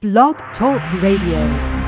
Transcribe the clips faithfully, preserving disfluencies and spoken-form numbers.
Blog Talk Radio.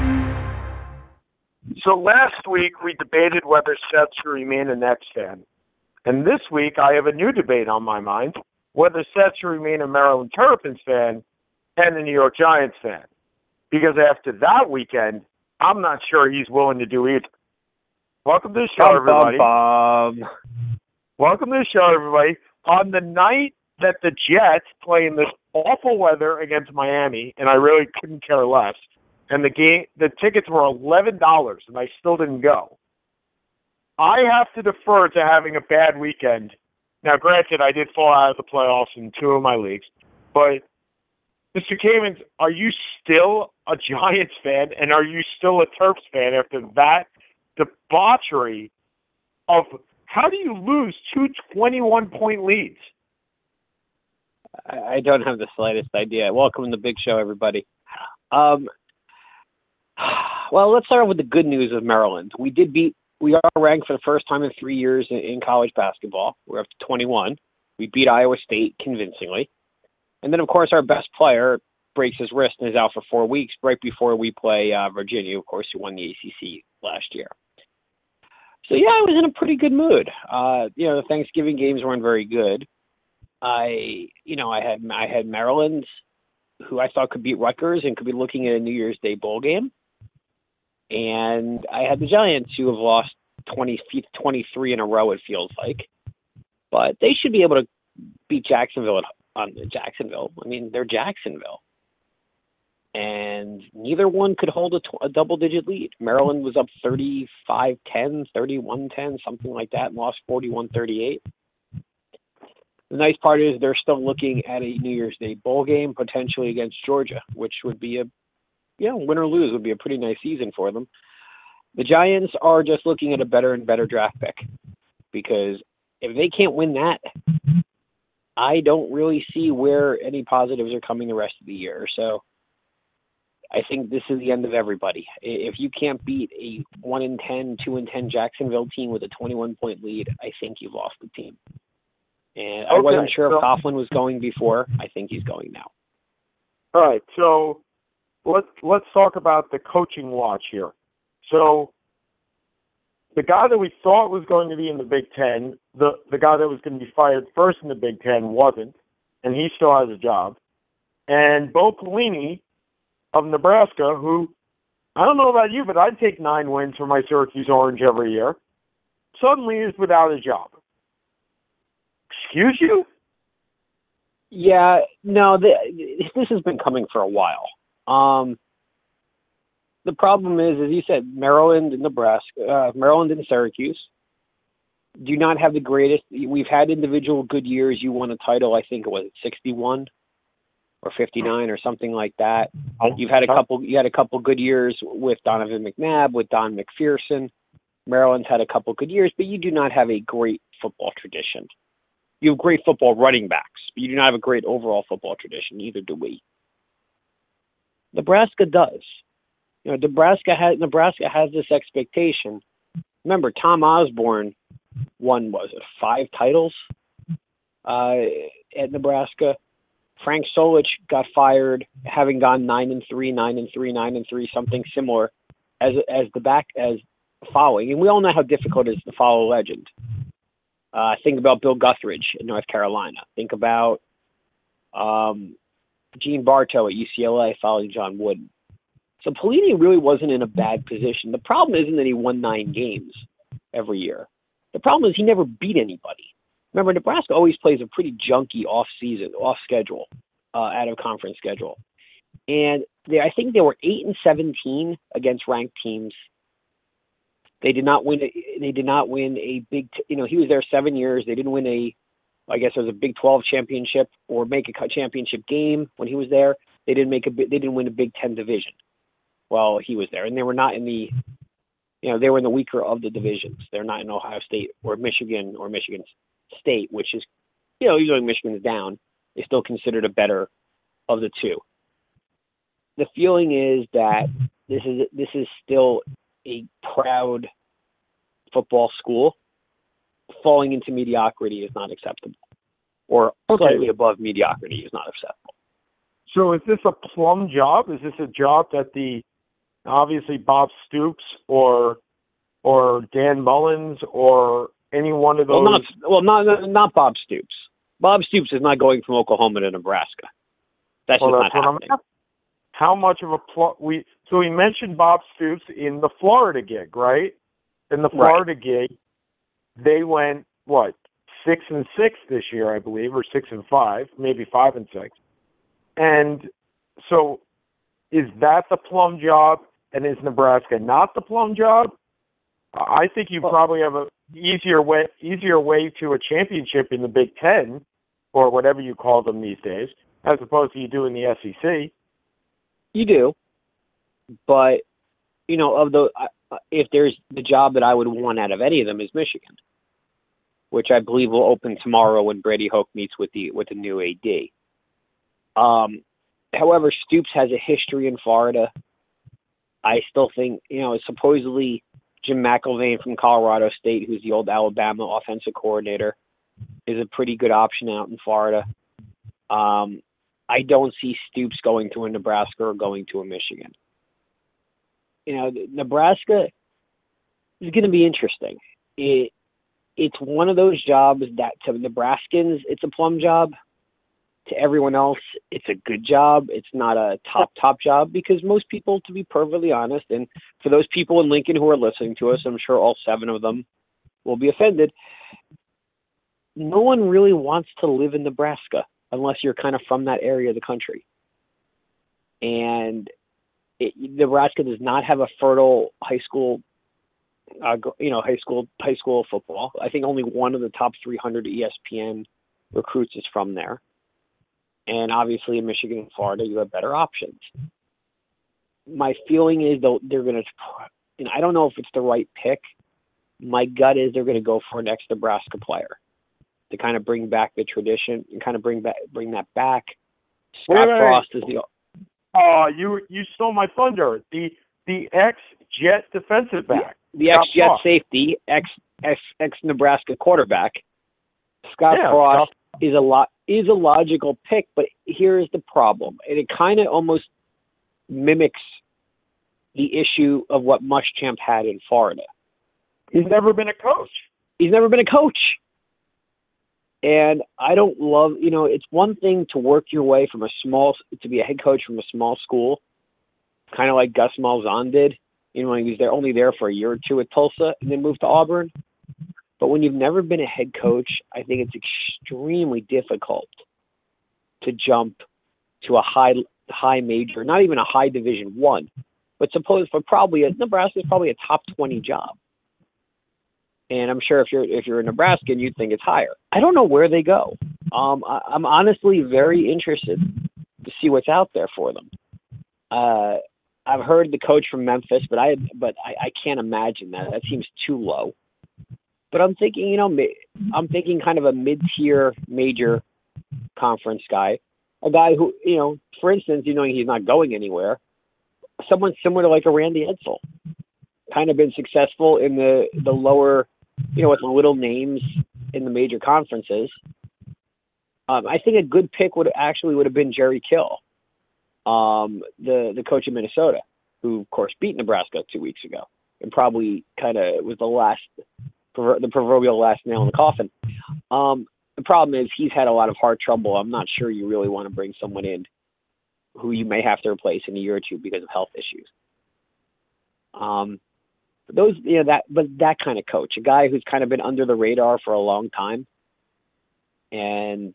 So last week we debated whether Seth should remain a Nets fan. And this week I have a new debate on my mind, whether Seth should remain a Maryland Terrapins fan and a New York Giants fan. Because after that weekend, I'm not sure he's willing to do either. Welcome to the show, bum, everybody. Bum, bum. Welcome to the show, everybody. On the night that the Jets play in this awful weather against Miami, and I really couldn't care less, and the game, the tickets were eleven dollars, and I still didn't go. I have to defer to having a bad weekend. Now, granted, I did fall out of the playoffs in two of my leagues, but Mister Kamens, are you still a Giants fan, and are you still a Terps fan after that debauchery of how do you lose two twenty-one-point leads? I don't have the slightest idea. Welcome to the big show, everybody. Um, well, let's start with the good news of Maryland. We did beat, we are ranked for the first time in three years in, in college basketball. We're up to twenty-one. We beat Iowa State convincingly. And then, of course, our best player breaks his wrist and is out for four weeks right before we play uh, Virginia, of course, who won the A C C last year. So, yeah, I was in a pretty good mood. Uh, you know, the Thanksgiving games weren't very good. I, you know, I had I had Maryland, who I thought could beat Rutgers and could be looking at a New Year's Day bowl game. And I had the Giants, who have lost twenty, twenty-three in a row, it feels like. But they should be able to beat Jacksonville. On um, Jacksonville. I mean, they're Jacksonville. And neither one could hold a, tw- a double-digit lead. Maryland was up thirty-five ten, thirty-one ten, something like that, and lost forty-one thirty-eight. The nice part is they're still looking at a New Year's Day bowl game, potentially against Georgia, which would be a, you know, win or lose would be a pretty nice season for them. The Giants are just looking at a better and better draft pick, because if they can't win that, I don't really see where any positives are coming the rest of the year. So I think this is the end of everybody. If you can't beat a one in ten, two in ten Jacksonville team with a twenty-one point lead, I think you've lost the team. And I okay, wasn't sure so, if Coughlin was going before. I think he's going now. All right, so let's let's talk about the coaching watch here. So the guy that we thought was going to be in the Big Ten, the, the guy that was going to be fired first in the Big Ten wasn't, and he still has a job. And Bo Pelini of Nebraska, who, I don't know about you, but I'd take nine wins for my Syracuse Orange every year, suddenly is without a job. Excuse you? Yeah, no, the, this has been coming for a while. Um, the problem is, as you said, Maryland and Nebraska, uh, Maryland and Syracuse do not have the greatest. We've had individual good years. You won a title, I think it was sixty-one or fifty-nine or something like that. You've had a couple. You had a couple good years with Donovan McNabb, with Don McPherson. Maryland's had a couple good years, but you do not have a great football tradition. You have great football running backs, but you do not have a great overall football tradition. Neither do we. Nebraska does. You know, Nebraska has Nebraska has this expectation. Remember, Tom Osborne won, was it five titles uh, at Nebraska? Frank Solich got fired, having gone nine and three, nine and three, nine and three, something similar as as the back as following. And we all know how difficult it is to follow a legend. Uh, think about Bill Guthridge in North Carolina. Think about um, Gene Bartow at U C L A following John Wooden. So Pelini really wasn't in a bad position. The problem isn't that he won nine games every year. The problem is he never beat anybody. Remember, Nebraska always plays a pretty junky off-season, off-schedule, uh, out-of-conference schedule. And they, I think they were eight and seventeen against ranked teams. They did not win. A, they did not win a big. You know, he was there seven years. They didn't win a. I guess it was a Big twelve championship or make a championship game when he was there. They didn't make a. They didn't win a Big Ten division while he was there, and they were not in the. You know, they were in the weaker of the divisions. They're not in Ohio State or Michigan or Michigan State, which is, you know, usually Michigan's down. They still considered a better of the two. The feeling is that this is this is still a proud football school. Falling into mediocrity is not acceptable, or okay. slightly above mediocrity is not acceptable. So is this a plum job? Is this a job that the obviously Bob Stoops or or Dan Mullins or any one of those? Well, not well, not not Bob Stoops. Bob Stoops is not going from Oklahoma to Nebraska. That's well, just that's not what happening. I'm asking. How much of a plum? We so we mentioned Bob Stoops in the Florida gig, right? In the Florida right. gig, they went what six and six this year, I believe, or six and five, maybe five and six. And so, is that the plum job? And is Nebraska not the plum job? I think you probably have a easier way easier way to a championship in the Big Ten, or whatever you call them these days, as opposed to you do in the S E C. You do, but you know, of the uh, if there's the job that I would want out of any of them is Michigan, which I believe will open tomorrow when Brady Hoke meets with the with the new A D. Um, however, Stoops has a history in Florida. I still think, you know, supposedly Jim McElvain from Colorado State, who's the old Alabama offensive coordinator, is a pretty good option out in Florida. Um, I don't see Stoops going to a Nebraska or going to a Michigan. You know, Nebraska is going to be interesting. It It's one of those jobs that to Nebraskans, it's a plum job. To everyone else, it's a good job. It's not a top, top job because most people, to be perfectly honest, and for those people in Lincoln who are listening to us, I'm sure all seven of them will be offended. No one really wants to live in Nebraska unless you're kind of from that area of the country. And it, Nebraska does not have a fertile high school, uh, you know, high school, high school football. I think only one of the top three hundred E S P N recruits is from there. And obviously in Michigan and Florida, you have better options. My feeling is though they're going to, and I don't know if it's the right pick. My gut is they're going to go for an ex-Nebraska player to kind of bring back the tradition and kind of bring back bring that back. Scott wait, wait, Frost wait. is the. Oh, you you stole my thunder. The the ex-Jet defensive back, the, the ex-Jet Frost. safety, ex ex ex Nebraska quarterback, Scott yeah, Frost Scott. is a lot. is a logical pick, but here's the problem. And it kind of almost mimics the issue of what Muschamp had in Florida. He's never been a coach. He's never been a coach. And I don't love, you know, it's one thing to work your way from a small, to be a head coach from a small school, kind of like Gus Malzahn did, you know, when he was there, only there for a year or two at Tulsa and then moved to Auburn. But when you've never been a head coach, I think it's extremely difficult to jump to a high high major, not even a high Division One, but suppose for probably a Nebraska is probably a top twenty job. And I'm sure if you're if you're a Nebraskan, you'd think it's higher. I don't know where they go. Um, I, I'm honestly very interested to see what's out there for them. Uh, I've heard the coach from Memphis, but I but I, I can't imagine that. That seems too low. But I'm thinking, you know, I'm thinking kind of a mid-tier major conference guy, a guy who, you know, for instance, you know, he's not going anywhere. Someone similar to like a Randy Edsall, kind of been successful in the, the lower, you know, with little names in the major conferences. Um, I think a good pick would actually would have been Jerry Kill, um, the the coach of Minnesota, who of course beat Nebraska two weeks ago, and probably kind of was the last. the proverbial last nail in the coffin. Um, the problem is he's had a lot of hard trouble. I'm not sure you really want to bring someone in who you may have to replace in a year or two because of health issues. Um, but those, you know, that, but that kind of coach, a guy who's kind of been under the radar for a long time, and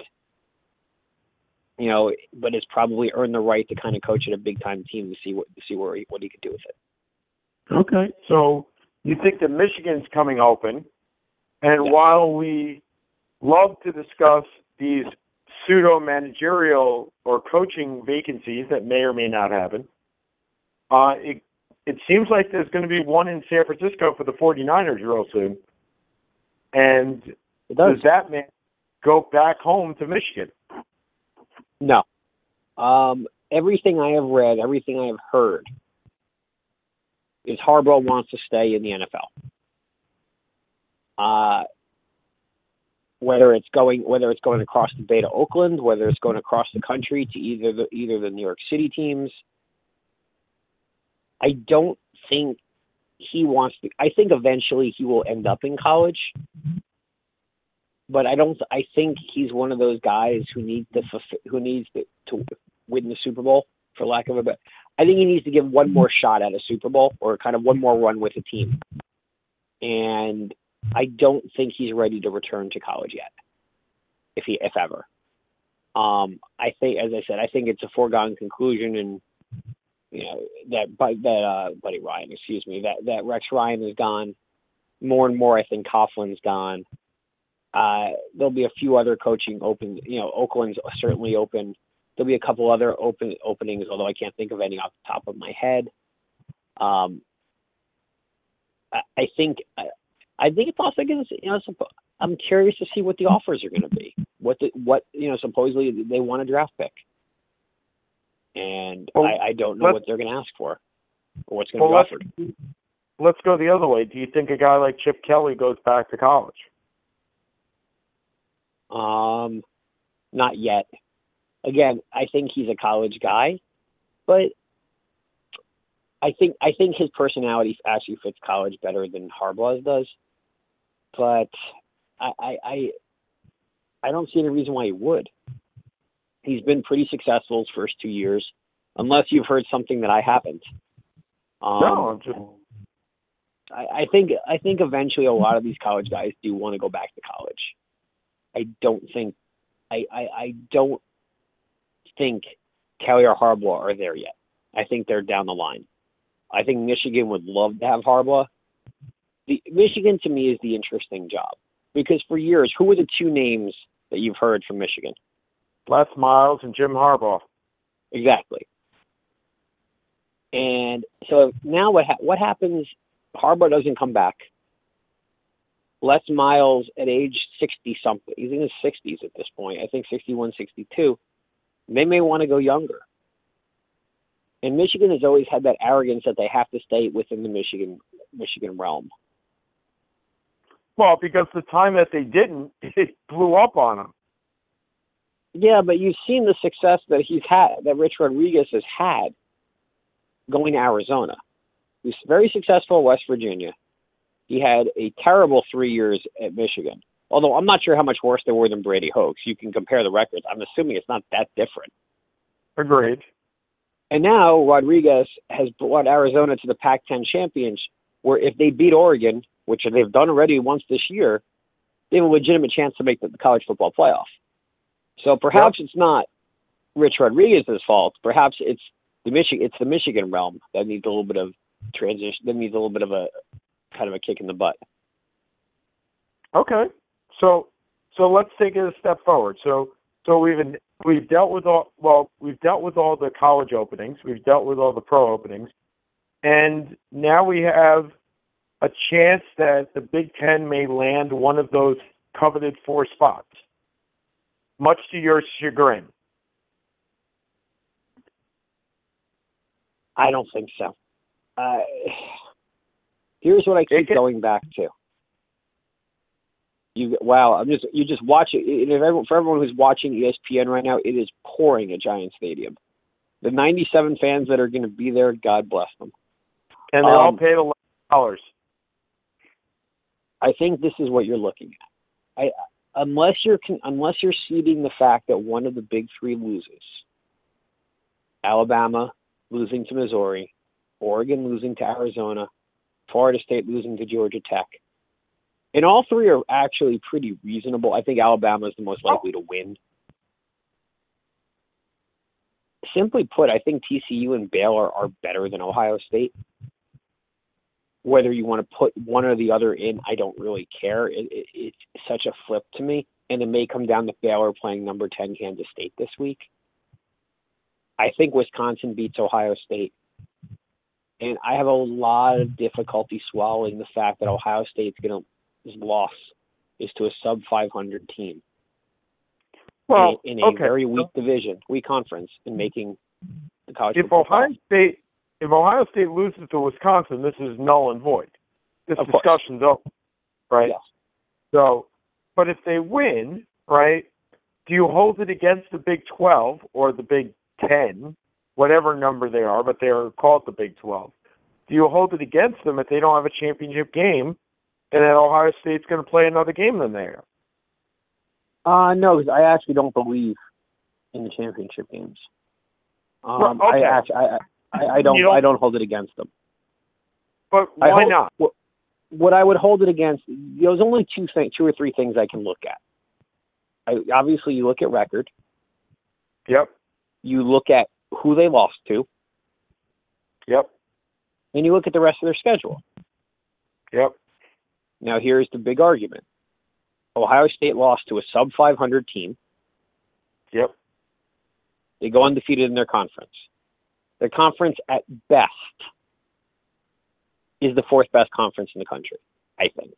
you know, but has probably earned the right to kind of coach at a big time team to see what to see where he, what he could do with it. Okay, so. You think that Michigan's coming open, and yeah. while we love to discuss these pseudo-managerial or coaching vacancies that may or may not happen, uh, it, it seems like there's going to be one in San Francisco for the forty-niners real soon. And does. does that mean go back home to Michigan? No. Um, everything I have read, everything I have heard, is Harbaugh wants to stay in the N F L. Uh, whether it's going whether it's going across the bay to Oakland, whether it's going across the country to either the either the New York City teams. I don't think he wants to. I think eventually he will end up in college, but I don't. I think he's one of those guys who needs to who needs to, to win the Super Bowl, for lack of a better. I think he needs to give one more shot at a Super Bowl or kind of one more run with a team, and I don't think he's ready to return to college yet, if he if ever. Um, I think, as I said, I think it's a foregone conclusion, and you know that that uh, Buddy Ryan, excuse me, that that Rex Ryan is gone. More and more, I think Coughlin's gone. Uh, there'll be a few other coaching open. You know, Oakland's certainly open. There'll be a couple other open openings, although I can't think of any off the top of my head. Um, I, I think I, I think it's also going to, you know, I'm curious to see what the offers are going to be. What the, what you know, supposedly they want a draft pick, and well, I, I don't know what they're going to ask for or what's going to well, be offered. Let's, let's go the other way. Do you think a guy like Chip Kelly goes back to college? Um, not yet. Again, I think he's a college guy, but I think I think his personality actually fits college better than Harbaugh's does. But I, I I I don't see any reason why he would. He's been pretty successful his first two years, unless you've heard something that I haven't. Um, no, I'm just. I, I think I think eventually a lot of these college guys do want to go back to college. I don't think I, I, I don't think Kelly or Harbaugh are there yet. I think they're down the line. I think Michigan would love to have Harbaugh. The Michigan to me is the interesting job because for years, who were the two names that you've heard from Michigan? Les Miles and Jim Harbaugh. Exactly. And so now what ha- what happens? Harbaugh doesn't come back. Les Miles at age sixty-something, he's in his sixties at this point, I think sixty-one, sixty-two, they may want to go younger. And Michigan has always had that arrogance that they have to stay within the Michigan Michigan realm. Well, because the time that they didn't, it blew up on them. Yeah, but you've seen the success that he's had, that Rich Rodriguez has had going to Arizona. He's very successful at West Virginia. He had a terrible three years at Michigan. Although I'm not sure how much worse they were than Brady Hoke. You can compare the records. I'm assuming it's not that different. Agreed. And now Rodriguez has brought Arizona to the Pac ten championship, where if they beat Oregon, which they've done already once this year, they have a legitimate chance to make the college football playoff. So perhaps yep. It's not Rich Rodriguez's fault. Perhaps it's the Michigan. It's the Michigan realm that needs a little bit of transition. That needs a little bit of a kind of a kick in the butt. Okay, so so let's take it a step forward. So so we've we've dealt with all well we've dealt with all the college openings. We've dealt with all the pro openings, and now we have a chance that the Big Ten may land one of those coveted four spots, much to your chagrin. I don't think so. Uh, here's what I keep can, going back to. You wow! I'm just you just watch it. If everyone, for everyone who's watching E S P N right now, it is pouring at Giant Stadium. The ninety-seven fans that are going to be there, God bless them. And they um, all paid eleven dollars. I think this is what you're looking at. I unless you're unless you're seeding the fact that one of the big three loses. Alabama losing to Missouri, Oregon losing to Arizona, Florida State losing to Georgia Tech. And all three are actually pretty reasonable. I think Alabama is the most likely to win. Simply put, I think T C U and Baylor are better than Ohio State. Whether you want to put one or the other in, I don't really care. It, it, it's such a flip to me. And it may come down to Baylor playing number ten Kansas State this week. I think Wisconsin beats Ohio State. And I have a lot of difficulty swallowing the fact that Ohio State's going to his loss is to a sub five hundred team. Well, in, in a okay. very weak division, weak conference, in making the college if football Ohio playoff. State if Ohio State loses to Wisconsin, this is null and void. This Of discussion's over, right? Yes. So, but if they win, right, do you hold it against the Big twelve or the Big ten, whatever number they are, but they are called the Big twelve? Do you hold it against them if they don't have a championship game and then Ohio State's going to play another game than they are? Uh, no, because I actually don't believe in the championship games. Um, Well, okay. I actually, I, I, I don't, don't- I don't hold it against them. But I why hold- not? What, what I would hold it against, there's only two things, two or three things I can look at. I, obviously, you look at record. Yep, You look at who they lost to, yep, and you look at the rest of their schedule. yep. Now, here's the big argument. Ohio State lost to a sub five hundred team. Yep. They go undefeated in their conference. Their conference, at best, is the fourth best conference in the country, I think.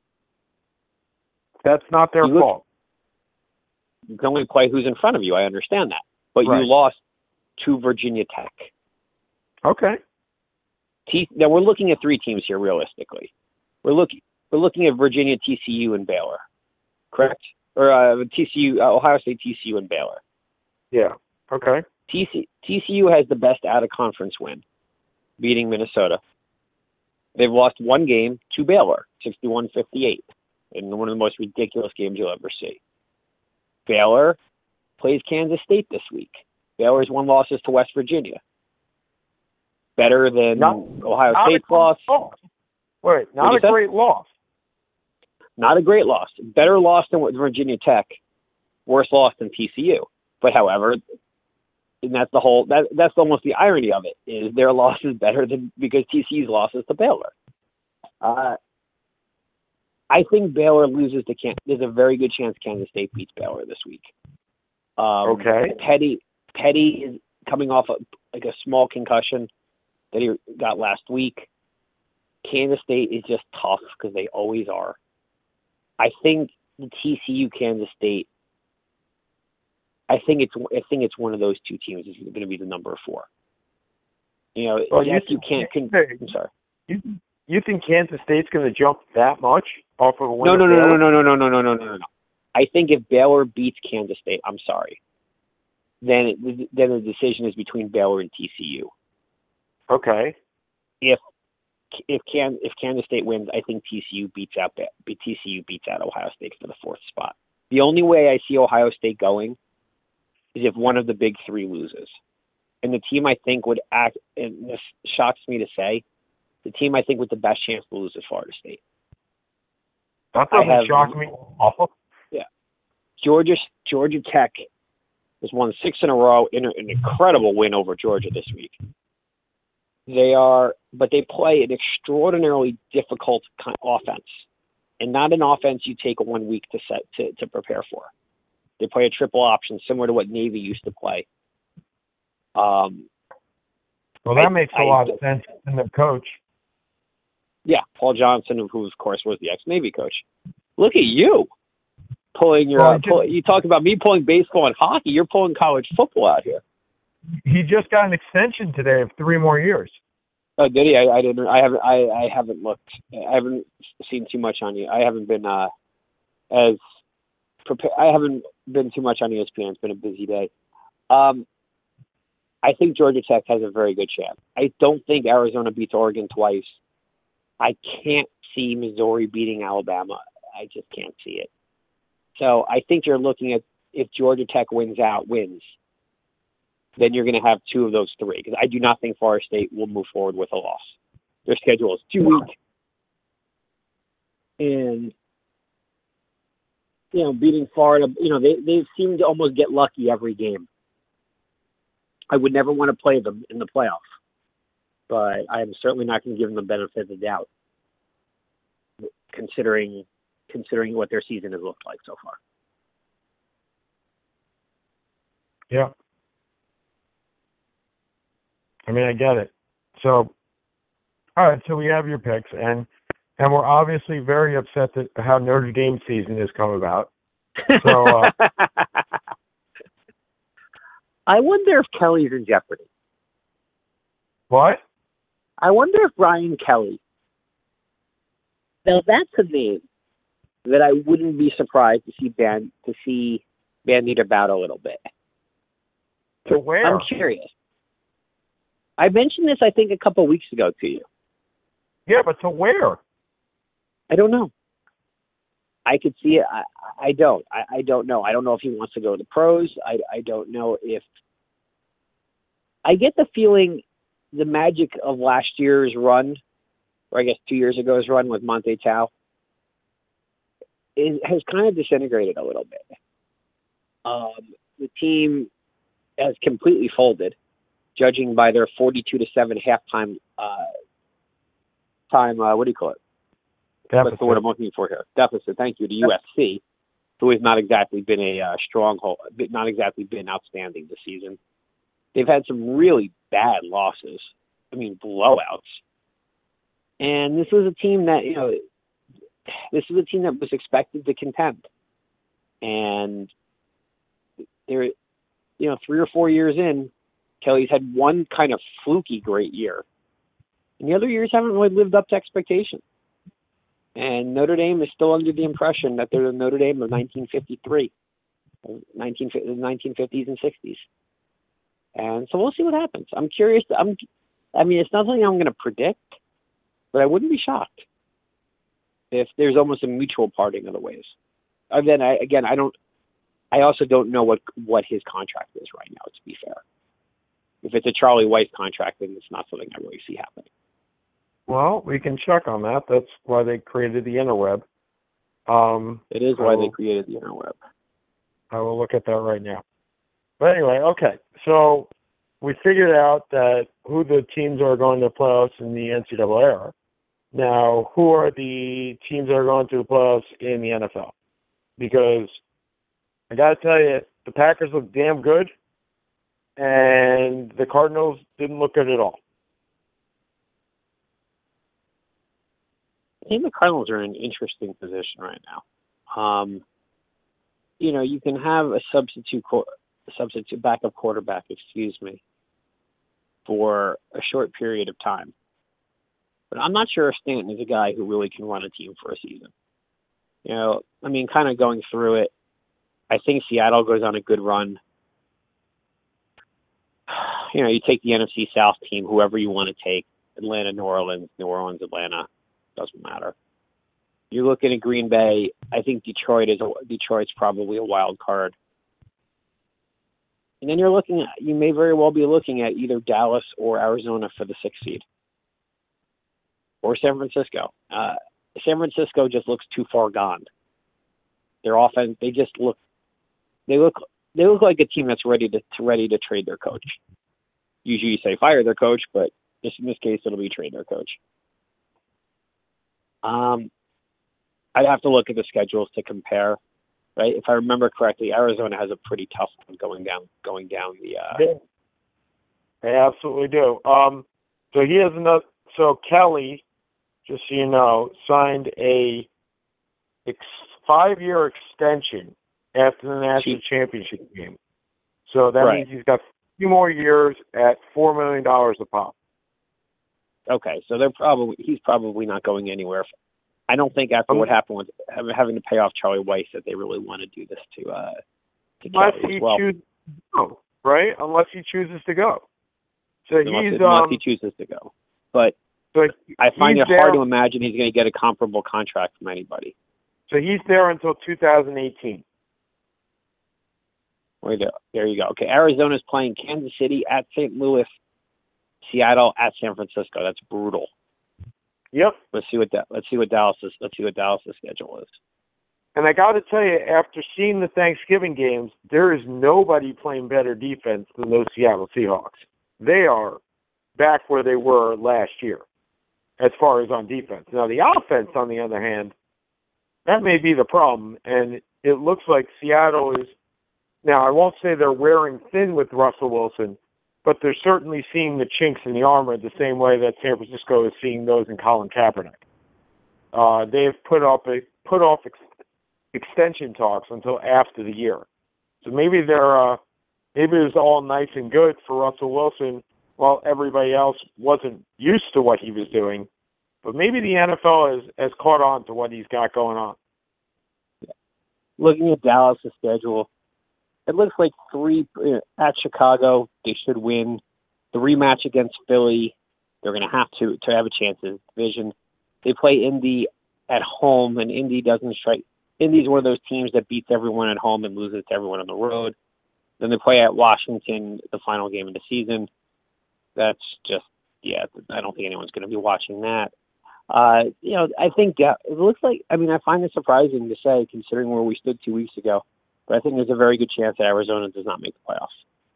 That's not their You look- fault. You can only play who's in front of you. I understand that. But Right. you lost to Virginia Tech. Okay. T- now, we're looking at three teams here, realistically. We're, look- we're looking at Virginia, T C U, and Baylor. Correct? Or uh, T C U, uh, Ohio State, T C U, and Baylor. Yeah. Okay. T C- T C U has the best out-of-conference win, beating Minnesota. They've lost one game to Baylor, sixty-one fifty-eight, in one of the most ridiculous games you'll ever see. Baylor plays Kansas State this week. Baylor's won losses to West Virginia. Better than Not- Ohio Not State's a loss. loss. Wait, What'd not you a say? great loss. Not a great loss. Better loss than Virginia Tech. Worse loss than T C U. But however, and that's the whole, that, that's almost the irony of it, is their loss is better than, because T C U's loss is to Baylor. Uh, I think Baylor loses to Kansas. There's a very good chance Kansas State beats Baylor this week. Um, Okay. Petty, Petty is coming off a, like a small concussion that he got last week. Kansas State is just tough because they always are. I think the T C U Kansas State. I think it's I think it's one of those two teams is going to be the number four. You know, Well, yes, you you can't. Con- Hey, I'm sorry. You, you think Kansas State's going to jump that much off of a win? No, no, of no, no, Baylor? no, no, no, no, no, no, no, no. I think if Baylor beats Kansas State, I'm sorry, then it, then the decision is between Baylor and T C U. Okay. If if Can if Kansas State wins, I think T C U beats out Ba- T C U beats out Ohio State for the fourth spot. The only way I see Ohio State going is if one of the big three loses, and the team I think would act. And this shocks me to say, the team I think with the best chance to lose is Florida State. That I doesn't have- shock me. Awful. Georgia Georgia Tech has won six in a row in an incredible win over Georgia this week. They are, but they play an extraordinarily difficult kind of offense, and not an offense you take one week to set to, to prepare for. They play a triple option similar to what Navy used to play. Um, Well, that I- makes a I- lot of sense in the coach. yeah, Paul Johnson, who of course was the ex-Navy coach. Look at you pulling your. Well, uh, I pull, just- you talk about me pulling baseball and hockey. You're pulling college football out here. He just got an extension today of three more years. Oh, did he? I, I didn't. I haven't. I, I haven't looked. I haven't seen too much on you. I haven't been uh, as prepared. I haven't been too much on E S P N. It's been a busy day. Um, I think Georgia Tech has a very good chance. I don't think Arizona beats Oregon twice. I can't see Missouri beating Alabama. I just can't see it. So I think you're looking at if Georgia Tech wins out, wins, then you're going to have two of those three. Because I do not think Florida State will move forward with a loss. Their schedule is too weak. And, you know, beating Florida, you know, they, they seem to almost get lucky every game. I would never want to play them in the playoff. But I'm certainly not going to give them the benefit of the doubt, considering considering what their season has looked like so far. Yeah. I mean, I get it. So, all right, so we have your picks, and and we're obviously very upset that how Notre Dame season has come about. So, uh, I wonder if Kelly's in jeopardy. what? I wonder if Brian Kelly. Now that's a name that I wouldn't be surprised to see band to see Bandied about a little bit. To where? I'm curious. I mentioned this, I think, a couple of weeks ago to you. Yeah, but to where? I don't know. I could see it. I, I don't. I, I don't know. I don't know if he wants to go to the pros. I, I don't know if... I get the feeling the magic of last year's run, or I guess two years ago's run with Monte Tao, is, has kind of disintegrated a little bit. Um, the team has completely folded, judging by their forty-two to seven halftime uh, time. Uh, what do you call it? Deficit. What's the word I'm looking for here? Deficit. Thank you to U S C, who has not exactly been a uh, stronghold, not exactly been outstanding this season. They've had some really bad losses. I mean, blowouts. And this was a team that, you know, this is a team that was expected to contend. And they're, you know, three or four years in, Kelly's had one kind of fluky great year. And the other years haven't really lived up to expectations. And Notre Dame is still under the impression that they're the Notre Dame of nineteen fifty-three, nineteen, nineteen fifties and sixties. And so we'll see what happens. I'm curious. I'm, I mean, it's not something I'm going to predict, but I wouldn't be shocked if there's almost a mutual parting of the ways. Again, I, again, I don't, I also don't know what, what his contract is right now, to be fair. If it's a Charlie Weiss contract, then it's not something I really see happening. Well, we can check on that. That's why they created the interweb. Um, it is why will, they created the interweb. I will look at that right now. But anyway, okay. So we figured out that who the teams are going to the playoffs in the N C double A are. Now, who are the teams that are going to the playoffs in the N F L? Because I got to tell you, the Packers look damn good, and the Cardinals didn't look good at all. I think the Cardinals are in an interesting position right now. Um, you know, you can have a substitute co- substitute backup quarterback, excuse me, for a short period of time. But I'm not sure if Stanton is a guy who really can run a team for a season. You know, I mean, kind of going through it, I think Seattle goes on a good run. You know, you take the N F C South team, whoever you want to take, Atlanta, New Orleans, New Orleans, Atlanta, doesn't matter. You're looking at Green Bay. I think Detroit is a, Detroit's probably a wild card. And then you're looking at, you may very well be looking at either Dallas or Arizona for the sixth seed. Or San Francisco. Uh, San Francisco just looks too far gone. Their offense, they just look, they look, they look like a team that's ready to, to ready to trade their coach. Usually you say fire their coach, but just in this case, it'll be trade their coach. Um, I'd have to look at the schedules to compare. Right, if I remember correctly, Arizona has a pretty tough one going down, going down the. Uh... They, they absolutely do. Um, so he has another. So Kelly, just so you know, signed a ex, five-year extension after the national Chief. championship game. So that right. means he's got a few more years at four million dollars a pop. Okay, so they're probably he's probably not going anywhere. I don't think after what happened with having to pay off Charlie Weiss that they really want to do this to uh to unless Kelly he as well. chooses to go, right? Unless he chooses to go. So unless, he's unless um, he chooses to go, but so I find it there, hard to imagine he's going to get a comparable contract from anybody. So he's there until two thousand eighteen. There you go. There you go. Okay, Arizona's playing Kansas City at Saint Louis, Seattle at San Francisco. That's brutal. Yep. Let's see what that. Let's see what Dallas is. Let's see what Dallas' schedule is. And I got to tell you, after seeing the Thanksgiving games, there is nobody playing better defense than those Seattle Seahawks. They are back where they were last year, as far as on defense. Now the offense, on the other hand, that may be the problem, and it looks like Seattle is. Now I won't say they're wearing thin with Russell Wilson, but they're certainly seeing the chinks in the armor the same way that San Francisco is seeing those in Colin Kaepernick. Uh, they have put up a put off ex- extension talks until after the year, so maybe they're uh, maybe it was all nice and good for Russell Wilson while everybody else wasn't used to what he was doing. But maybe the N F L has, has caught on to what he's got going on. looking at Dallas' schedule, it looks like three uh, at Chicago, they should win. The rematch against Philly, they're going to have to to have a chance in the division. They play Indy at home, and Indy doesn't strike. Indy's one of those teams that beats everyone at home and loses to everyone on the road. Then they play at Washington, the final game of the season. That's just, yeah, I don't think anyone's going to be watching that. Uh, you know, I think uh, it looks like, I mean, I find it surprising to say, considering where we stood two weeks ago, but I think there's a very good chance that Arizona does not make the playoffs.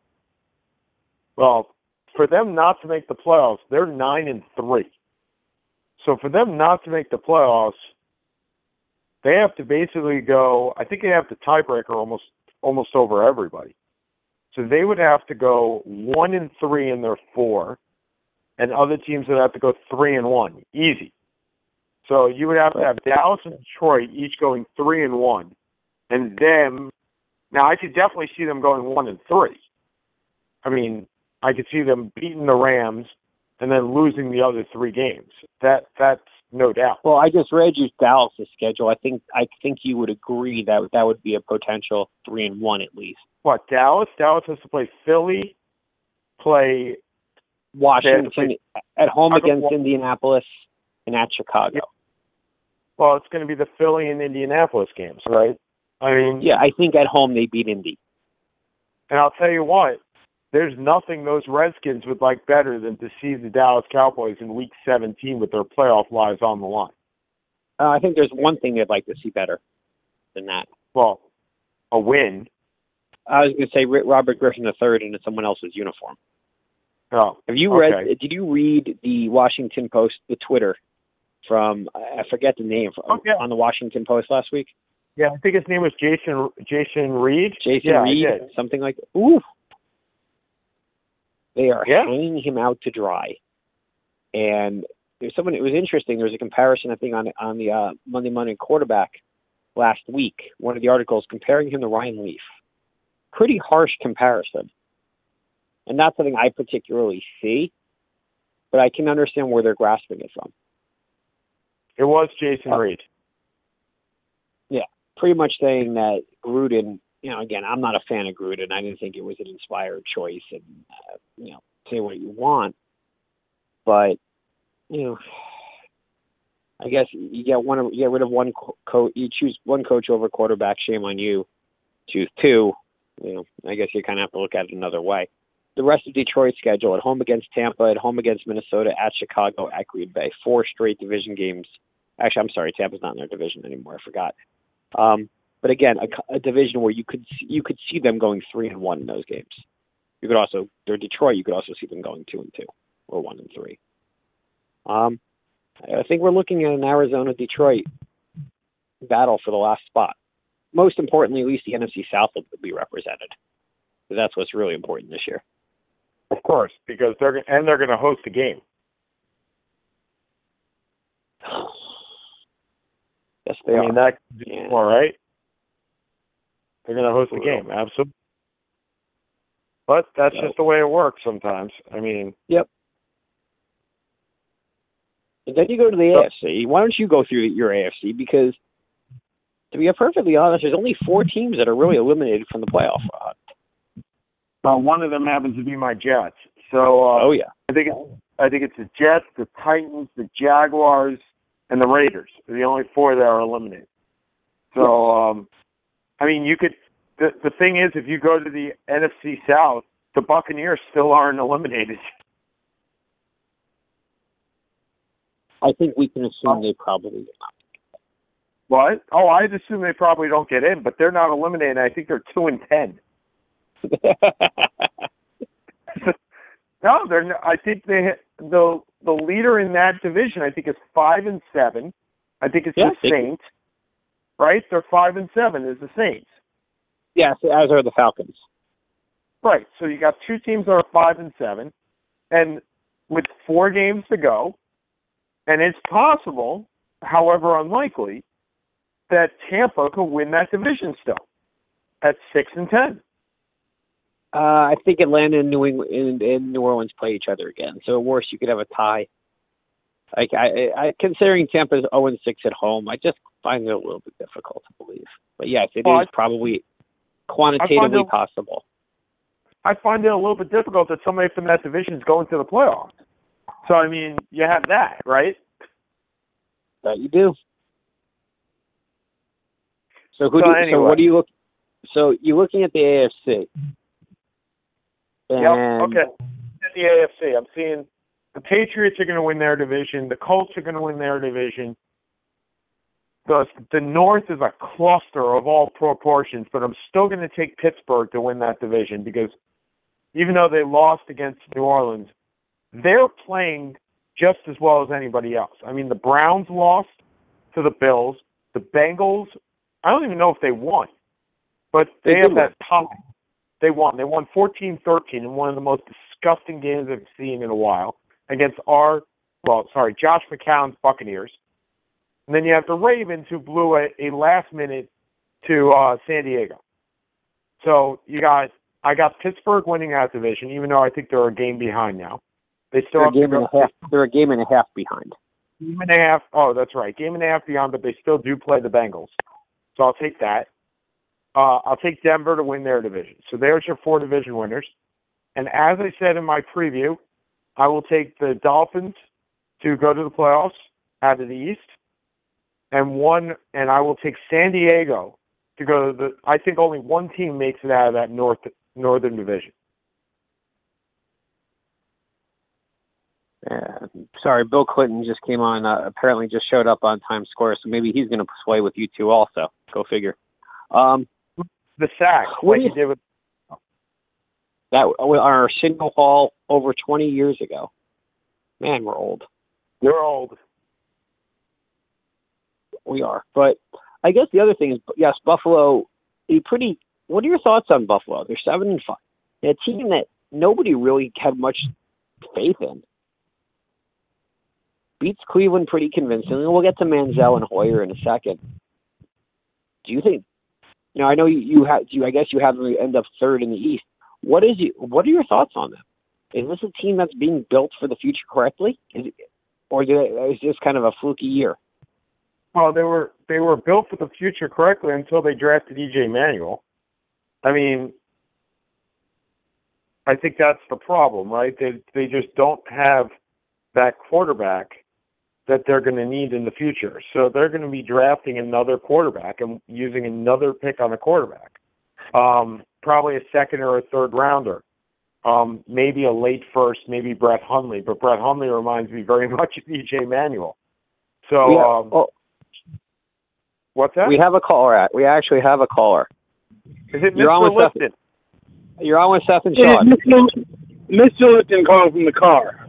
Well, for them not to make the playoffs, they're nine and three. So for them not to make the playoffs, they have to basically go, I think they have the tiebreaker almost almost over everybody. So they would have to go one and three in their four, and other teams would have to go three and one. Easy. So you would have to have Dallas and Detroit each going three and one. And then, now I could definitely see them going one and three. I mean, I could see them beating the Rams and then losing the other three games. That that's no doubt. Well, I just read you Dallas' schedule. I think I think you would agree that that would be a potential three and one at least. What, Dallas? Dallas has to play Philly, play Washington play, at home against Indianapolis, and at Chicago. Yeah. Well, it's going to be the Philly and Indianapolis games, right? I mean, yeah, I think at home they beat Indy. And I'll tell you what, there's nothing those Redskins would like better than to see the Dallas Cowboys in Week seventeen with their playoff lives on the line. Uh, I think there's one thing they'd like to see better than that. Well, a win. I was going to say Robert Griffin the third in someone else's uniform. Oh, have you okay. read? Did you read the Washington Post, the Twitter from I forget the name oh, yeah. on the Washington Post last week? Yeah, I think his name was Jason Jason Reed. Jason yeah, Reed, something like that. Ooh. They are yeah. hanging him out to dry. And there's someone, it was interesting. There was a comparison, I think, on on the uh, Monday Monday quarterback last week. One of the articles comparing him to Ryan Leaf. Pretty harsh comparison. And not something I particularly see, but I can understand where they're grasping it from. It was Jason uh, Reed. Yeah, pretty much saying that Gruden, you know, again, I'm not a fan of Gruden. I didn't think it was an inspired choice, and uh, you know, say what you want, but you know, I guess you get one, you get rid of one coach, you choose one coach over quarterback. Shame on you. Choose two. You know, I guess you kind of have to look at it another way. The rest of Detroit's schedule: at home against Tampa, at home against Minnesota, at Chicago, at Green Bay. Four straight division games. Actually, I'm sorry, Tampa's not in their division anymore. I forgot. Um, but again, a, a division where you could see, you could see them going three and one in those games. You could also, they're Detroit. You could also see them going two and two, or one and three. Um, I think we're looking at an Arizona-Detroit battle for the last spot. Most importantly, at least the N F C South will be represented. So that's what's really important this year. Of course, because they're and they're going to host a game. Yes, they I are. mean, that, yeah. all right. They're going to host a game, absolutely. But that's so, just the way it works sometimes. I mean. Yep. And then you go to the A F C. Why don't you go through your A F C? Because, to be perfectly honest, there's only four teams that are really eliminated from the playoff run. Well, one of them happens to be my Jets. So uh, oh yeah, I think it, I think it's the Jets, the Titans, the Jaguars, and the Raiders. They're the only four that are eliminated. So um, I mean, you could. The the thing is, if you go to the N F C South, the Buccaneers still aren't eliminated. I think we can assume they probably will not. What? Oh, I'd assume they probably don't get in, but they're not eliminated. I think they're two and ten. No, they're. Not, I think they the the leader in that division. I think is five and seven. I think it's yeah, the Saints, right? They're five and seven. Is the Saints? Yes, as are the Falcons. Right. So you got two teams that are five and seven, and with four games to go, and it's possible, however unlikely, that Tampa could win that division still at six and ten. Uh, I think Atlanta and New England and, and New Orleans play each other again. So at worst, you could have a tie. Like I, I, considering Tampa's zero and six at home, I just find it a little bit difficult to believe. But yes, it well, is I, probably quantitatively it, possible. I find it a little bit difficult that somebody from that division is going to the playoffs. So, I mean, you have that, right? That you do. So who? So, do, anyway. so what do you look? So you're looking at the A F C. And Yep. Okay. In the A F C, I'm seeing the Patriots are going to win their division. The Colts are going to win their division. The the North is a cluster of all proportions, but I'm still going to take Pittsburgh to win that division because even though they lost against New Orleans, they're playing just as well as anybody else. I mean, the Browns lost to the Bills. The Bengals, I don't even know if they won, but they, they have that win. tie. They won. They won fourteen thirteen in one of the most disgusting games I've seen in a while against our, well, sorry, Josh McCown's Buccaneers. And then you have the Ravens who blew a, a last minute to uh, San Diego. So you got, I got Pittsburgh winning that division, even though I think they're a game behind now. They still they're have a game to and go, a half. They're a game and a half behind. Game and a half. Oh, that's right. Game and a half beyond, but they still do play the Bengals. So I'll take that. Uh, I'll take Denver to win their division. So there's your four division winners. And as I said in my preview, I will take the Dolphins to go to the playoffs out of the East. And one, and I will take San Diego to go to the. I think only one team makes it out of that North Northern Division. Uh, sorry, Bill Clinton just came on. Uh, apparently, just showed up on Times Square, so maybe he's going to play with you two also. Go figure. Um, the sack, what like you, you did with that on our Signal Hall over twenty years ago. Man, we're old. We're old. We are, but I guess the other thing is, yes, Buffalo. A pretty. What are your thoughts on Buffalo? They're seven and five. They're a team that nobody really had much faith in. Beats Cleveland pretty convincingly. We'll get to Manziel and Hoyer in a second. Do you think? You know, I know you, you have. You, I guess you have them end up third in the East. What is you? What are your thoughts on them? Is this a team that's being built for the future correctly, is it, or is this kind of a fluky year? Well, they were they were built for the future correctly until they drafted E J Manuel. I mean, I think that's the problem, right? They they just don't have that quarterback that they're going to need in the future. So they're going to be drafting another quarterback and using another pick on a quarterback, um, probably a second or a third rounder, um, maybe a late first, maybe Brett Hundley. But Brett Hundley reminds me very much of E J Manuel. So. Yeah, um, well, What's that? We have a caller. At, we actually have a caller. Is it You're Mister on with Lipton? Seth, you're on with Seth and It Sean. is Mister Lipton calling from the car.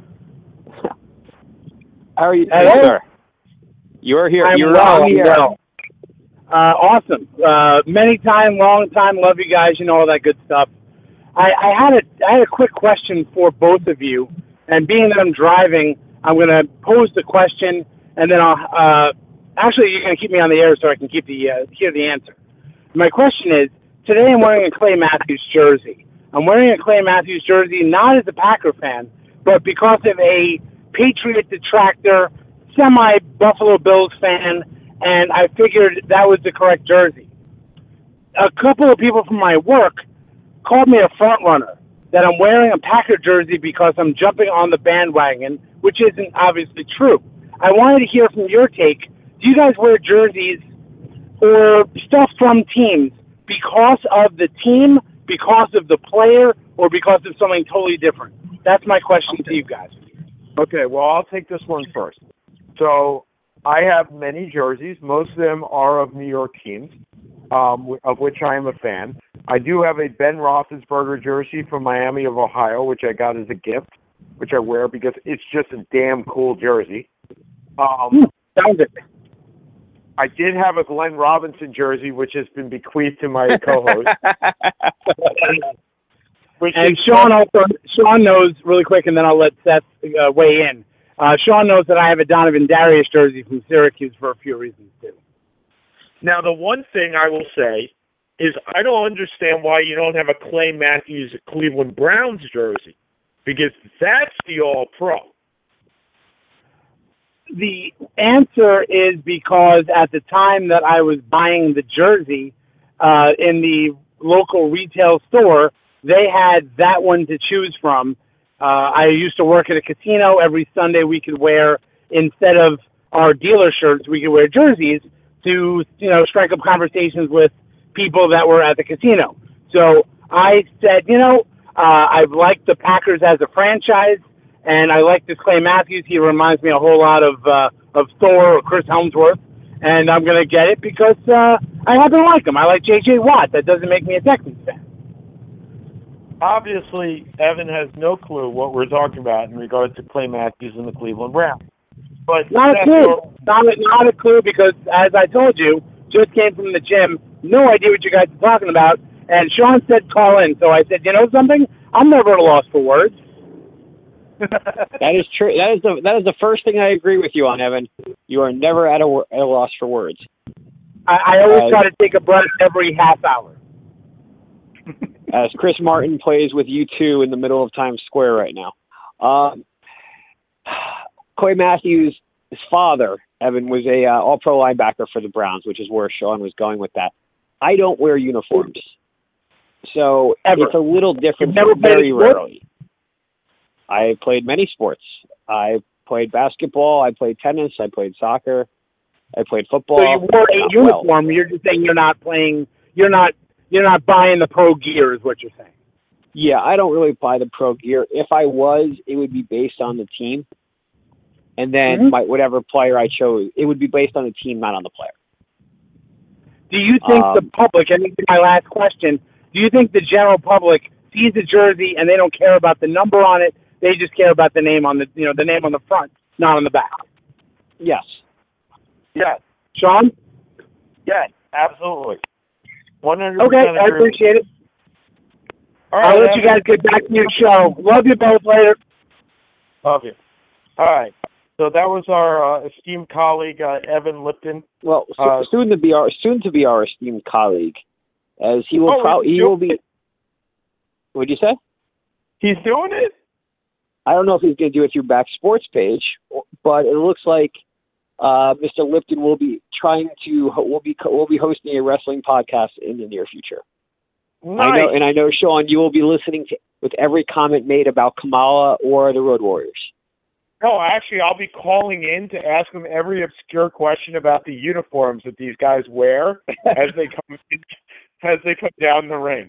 How are you doing, Hello? sir? You're here. I'm You're well. on the I'm air. well. Uh, awesome. Uh, many time, long time. Love you guys. You know all that good stuff. I, I had a I had a quick question for both of you. And being that I'm driving, I'm going to pose the question, and then I'll. Uh, Actually, you're going to keep me on the air so I can keep the uh, hear the answer. My question is, today I'm wearing a Clay Matthews jersey. I'm wearing a Clay Matthews jersey not as a Packer fan, but because of a Patriot detractor, semi-Buffalo Bills fan, and I figured that was the correct jersey. A couple of people from my work called me a front runner, that I'm wearing a Packer jersey because I'm jumping on the bandwagon, which isn't obviously true. I wanted to hear from your take. Do you guys wear jerseys or stuff from teams because of the team, because of the player, or because of something totally different? That's my question to you guys. Okay, well, I'll take this one first. So I have many jerseys. Most of them are of New York teams, um, of which I am a fan. I do have a Ben Roethlisberger jersey from Miami of Ohio, which I got as a gift, which I wear because it's just a damn cool jersey. Um, Hmm, sounds it. I did have a Glenn Robinson jersey, which has been bequeathed to my co-host. which And is Sean also, Sean knows really quick, and then I'll let Seth uh, weigh in. Uh, Sean knows that I have a Donovan Darius jersey from Syracuse for a few reasons, too. Now, the one thing I will say is I don't understand why you don't have a Clay Matthews Cleveland Browns jersey, because that's the all-pro. the answer is because at the time that I was buying the jersey uh, in the local retail store, they had that one to choose from. Uh, I used to work at a casino. Every Sunday we could wear, instead of our dealer shirts, we could wear jerseys to, you know, strike up conversations with people that were at the casino. So I said, you know, uh, I've liked the Packers as a franchise, and I like this Clay Matthews. He reminds me a whole lot of uh, of Thor or Chris Helmsworth, and I'm going to get it because uh, I happen to like him. I like J J Watt. That doesn't make me a Texans fan. Obviously, Evan has no clue what we're talking about in regards to Clay Matthews and the Cleveland Browns. But not a clue. Your... Not, a, not a clue because, as I told you, just came from the gym. No idea what you guys are talking about. And Sean said call in. So I said, you know something? I'm never at a loss for words. That is true. That is the that is the first thing I agree with you on, Evan. You are never at a, at a loss for words. I, I always uh, try to take a breath every half hour. As Chris Martin plays with U two in the middle of Times Square right now. Um, Clay Matthews' his father, Evan, was a uh, all-pro linebacker for the Browns, which is where Sean was going with that. I don't wear uniforms, so Ever. It's a little different. You've never very played rarely. I played many sports. I played basketball. I played tennis. I played soccer. I played football. So you wore a uniform. Well. You're just saying you're not playing. You're not. You're not buying the pro gear, is what you're saying. Yeah, I don't really buy the pro gear. If I was, it would be based on the team, and then mm-hmm. my whatever player I chose, it would be based on the team, not on the player. Do you think um, the public? And this is my last question. Do you think the general public sees the jersey and they don't care about the number on it? They just care about the name on the, you know, the name on the front, not on the back. Yes. Yes. Sean? Yes, absolutely. one hundred Okay, percent I appreciate it. All right, I'll let you guys get back to your show. Love you both later. Love you. All right. So that was our uh, esteemed colleague, uh, Evan Lipton. Well, so, uh, soon to be our soon to be our esteemed colleague, as he will oh, probably he will be. It. What'd you say? He's doing it. I don't know if he's going to do it through Back Sports page, but it looks like uh, Mister Lipton will be trying to will be will be hosting a wrestling podcast in the near future. Nice. I know, and I know, Sean, you will be listening to with every comment made about Kamala or the Road Warriors. No, actually, I'll be calling in to ask them every obscure question about the uniforms that these guys wear as they come as they come down the ring.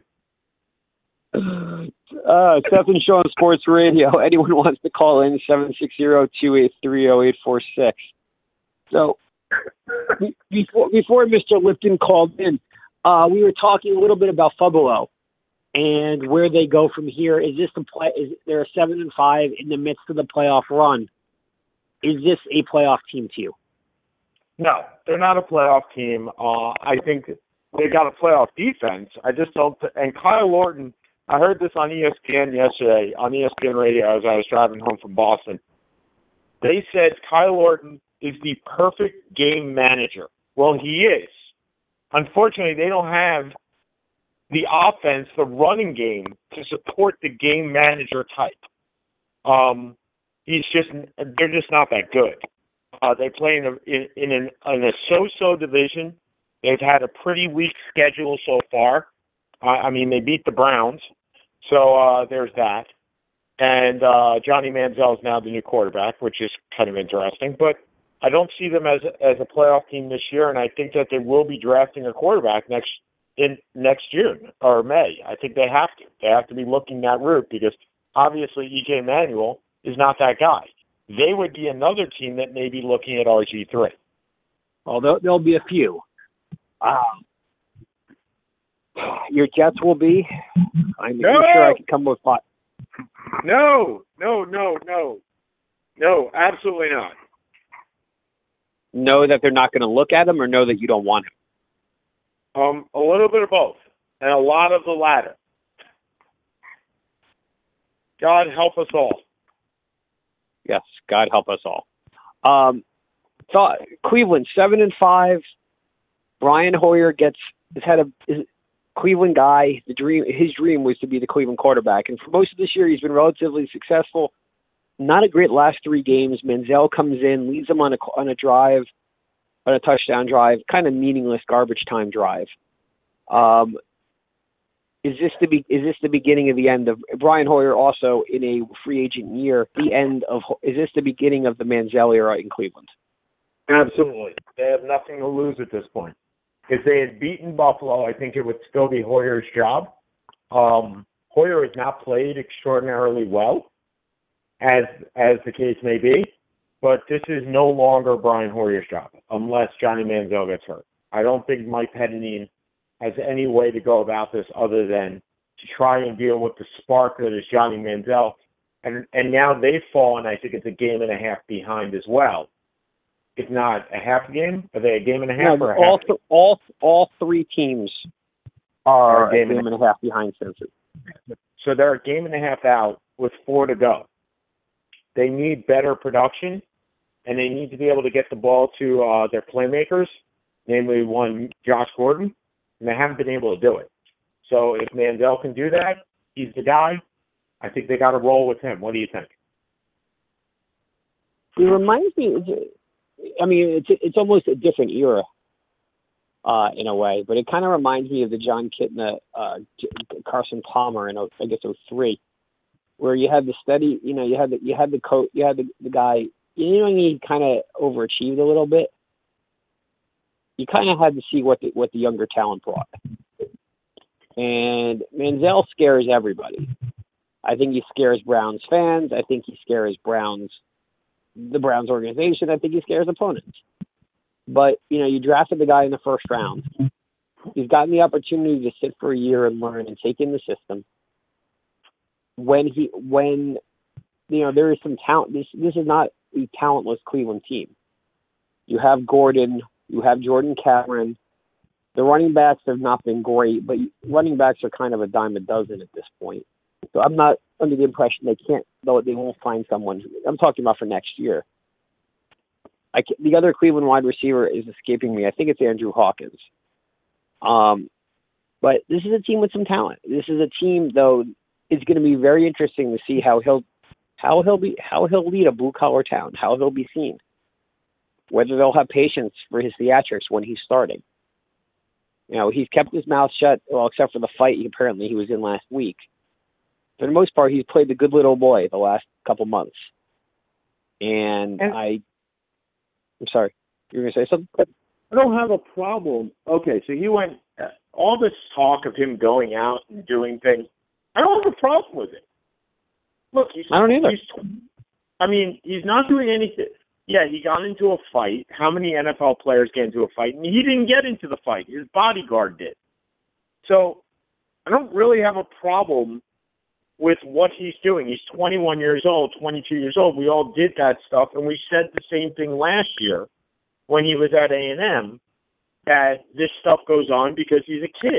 Uh, Seth and Sean Sports Radio. Anyone wants to call in, seven six zero, two eight three, zero eight four six. So before, before Mister Lipton called in, uh, we were talking a little bit about Fubalo and where they go from here. Is this the play? Is there a seven and five in the midst of the playoff run? Is this a playoff team to you? No, they're not a playoff team. Uh, I think they got a playoff defense. I just don't. And Kyle Orton, I heard this on E S P N yesterday, on E S P N radio as I was driving home from Boston. They said Kyle Orton is the perfect game manager. Well, he is. Unfortunately, they don't have the offense, the running game, to support the game manager type. Um, he's just, they're just not that good. Uh, they play in a, in, in, an, in a so-so division. They've had a pretty weak schedule so far. Uh, I mean, they beat the Browns, so uh, there's that. And uh, Johnny Manziel is now the new quarterback, which is kind of interesting. But I don't see them as a, as a playoff team this year, and I think that they will be drafting a quarterback next in next year or May. I think they have to. They have to be looking that route because obviously E J Manuel is not that guy. They would be another team that may be looking at R G three. Well, there'll, there'll be a few. Um, your Jets will be. I'm no! sure I can come with five. No, no, no, no. No, absolutely not. Know that they're not going to look at him or know that you don't want him? Um, a little bit of both, and a lot of the latter. God help us all. Yes, God help us all. Um, thought Cleveland seven and five. Brian Hoyer gets has had a is, Cleveland guy. The dream, his dream was to be the Cleveland quarterback, and for most of this year, he's been relatively successful. not a great last three games. Manziel comes in, leads them on a on a drive, on a touchdown drive, kind of meaningless garbage time drive. Um, is this the be, is this the beginning of the end of Brian Hoyer? Also in a free agent year, the end of is this the beginning of the Manziel era in Cleveland? Absolutely, they have nothing to lose at this point. If they had beaten Buffalo, I think it would still be Hoyer's job. Um, Hoyer has not played extraordinarily well, as as the case may be, but this is no longer Brian Hoyer's job unless Johnny Manziel gets hurt. I don't think Mike Pettine has any way to go about this other than to try and deal with the spark that is Johnny Manziel. And and now they've fallen, I think it's a game and a half behind as well. If not a half game, are they a game and a half no, or a all half? th- all all three teams are a a game, game and a half behind Cincy. So they're a game and a half out with four to go. They need better production, and they need to be able to get the ball to uh, their playmakers, namely one Josh Gordon, and they haven't been able to do it. So if Manziel can do that, he's the guy. I think they got to roll with him. What do you think? It reminds me. I mean, it's it's almost a different era, uh, in a way, but it kind of reminds me of the John Kitna, uh, Carson Palmer in I guess it was three, where you had the steady, you know, you had the you had the coach, you had the, the guy, you know, he kind of overachieved a little bit. You kind of had to see what the what the younger talent brought, and Manziel scares everybody. I think he scares Browns fans. I think he scares Browns. the Browns organization. I think he scares opponents. But, you know, you drafted the guy in the first round. He's gotten the opportunity to sit for a year and learn and take in the system. When he, when, you know, there is some talent, this, this is not a talentless Cleveland team. You have Gordon, you have Jordan Cameron. The running backs have not been great, but running backs are kind of a dime a dozen at this point. So I'm not under the impression they can't, though they won't find someone. I'm talking about for next year. I can, the other Cleveland wide receiver is escaping me. I think it's Andrew Hawkins. Um, but this is a team with some talent. This is a team, though. It's going to be very interesting to see how he'll how he'll be how he'll lead a blue collar town. How he'll be seen. Whether they'll have patience for his theatrics when he's starting. You know, he's kept his mouth shut. Well, except for the fight he apparently he was in last week. For the most part, he's played the good little boy the last couple months. And, and I, I'm sorry, you were going to say something? I don't have a problem. Okay, so he went, uh, all this talk of him going out and doing things, I don't have a problem with it. Look, he's, I don't either. He's, I mean, he's not doing anything. Yeah, he got into a fight. How many N F L players get into a fight? And he didn't get into the fight. His bodyguard did. So I don't really have a problem with what he's doing. He's twenty-one years old, twenty-two years old. We all did that stuff, and we said the same thing last year when he was at A and M, that this stuff goes on because he's a kid.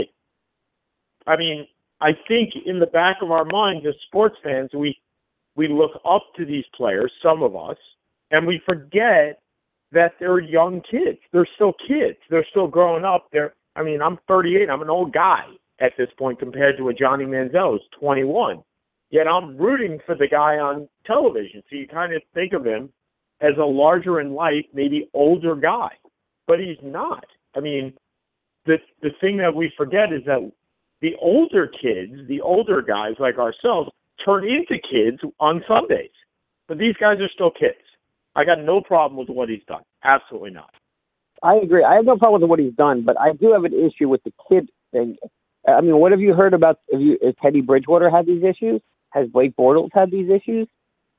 I mean, I think in the back of our minds as sports fans, we we look up to these players, some of us, and we forget that they're young kids. They're still kids. They're still growing up. They're, I mean, I'm thirty-eight. I'm an old guy at this point compared to a Johnny Manziel who's twenty-one. Yet I'm rooting for the guy on television. So you kind of think of him as a larger-in-life, maybe older guy. But he's not. I mean, the the thing that we forget is that the older kids, the older guys like ourselves, turn into kids on Sundays. But these guys are still kids. I got no problem with what he's done. Absolutely not. I agree. I have no problem with what he's done, but I do have an issue with the kid thing. I mean, what have you heard about? Have you, has Teddy Bridgewater had these issues? Has Blake Bortles had these issues?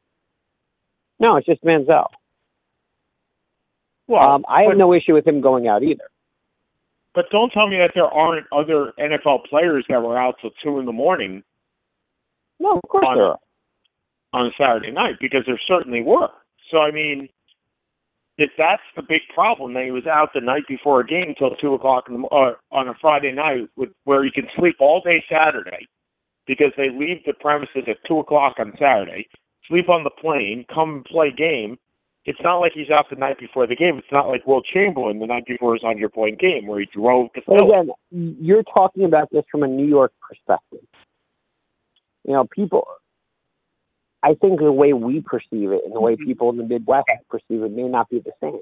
No, it's just Manziel. Well, um, I have but, no issue with him going out either. But don't tell me that there aren't other N F L players that were out till two in the morning. No, of course on, there are. On Saturday night, because there certainly were. So, I mean, if that's the big problem, that he was out the night before a game till two o'clock in the, uh, on a Friday night with, where he can sleep all day Saturday because they leave the premises at two o'clock on Saturday, sleep on the plane, come and play game. It's not like he's out the night before the game. It's not like Will Chamberlain the night before his hundred-point game where he drove to Philly. Again, you're talking about this from a New York perspective. You know, people... I think the way we perceive it and the way people in the Midwest perceive it may not be the same.